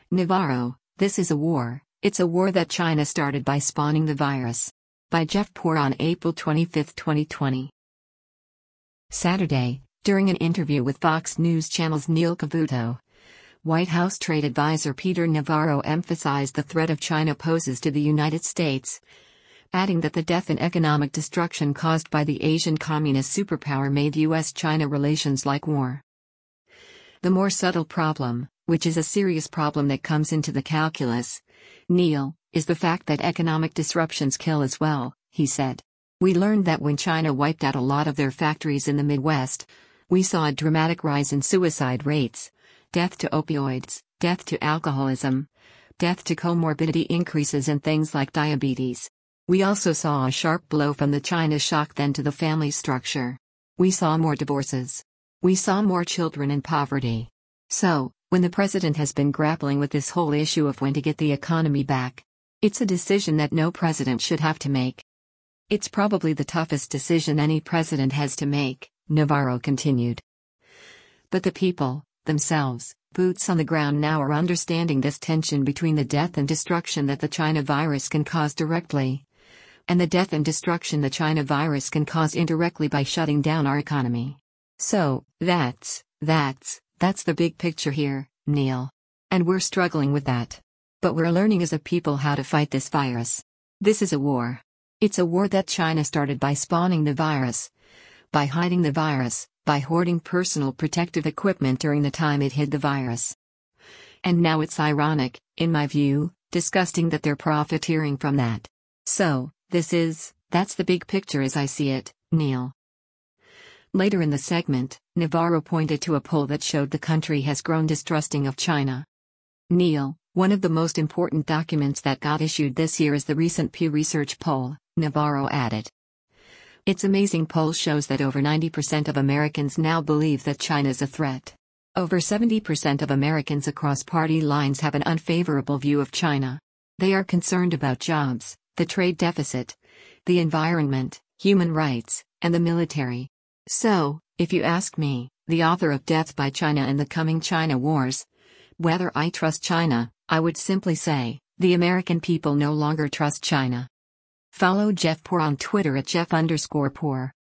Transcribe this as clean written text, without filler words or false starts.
Navarro, this is a war. It's a war that China started by spawning the virus. By Jeff Poor on April 25, 2020. Saturday, during an interview with Fox News Channel's Neil Cavuto, White House trade advisor Peter Navarro emphasized the threat of China poses to the United States, adding that the death and economic destruction caused by the Asian communist superpower made U.S.-China relations like war. The more subtle problem, which is a serious problem that comes into the calculus, Neil, is the fact that economic disruptions kill as well, he said. We learned that when China wiped out a lot of their factories in the Midwest, we saw a dramatic rise in suicide rates, death to opioids, death to alcoholism, death to comorbidity increases in things like diabetes. We also saw a sharp blow from the China shock then to the family structure. We saw more divorces. We saw more children in poverty. So, when the president has been grappling with this whole issue of when to get the economy back, it's a decision that no president should have to make. It's probably the toughest decision any president has to make, Navarro continued. But the people, themselves, boots on the ground now are understanding this tension between the death and destruction that the China virus can cause directly, and the death and destruction the China virus can cause indirectly by shutting down our economy. So, that's the big picture here, Neil. And we're struggling with that. But we're learning as a people how to fight this virus. This is a war. It's a war that China started by spawning the virus, by hiding the virus, by hoarding personal protective equipment during the time it hid the virus. And now it's ironic, in my view, disgusting that they're profiteering from that. So, that's the big picture as I see it, Neil. Later in the segment, Navarro pointed to a poll that showed the country has grown distrusting of China. Neil, one of the most important documents that got issued this year is the recent Pew Research poll, Navarro added. Its amazing poll shows that over 90% of Americans now believe that China's a threat. Over 70% of Americans across party lines have an unfavorable view of China. They are concerned about jobs, the trade deficit, the environment, human rights, and the military. So, if you ask me, the author of Death by China and the Coming China Wars, whether I trust China, I would simply say, the American people no longer trust China. Follow Jeff Poor on Twitter at Jeff_Poor.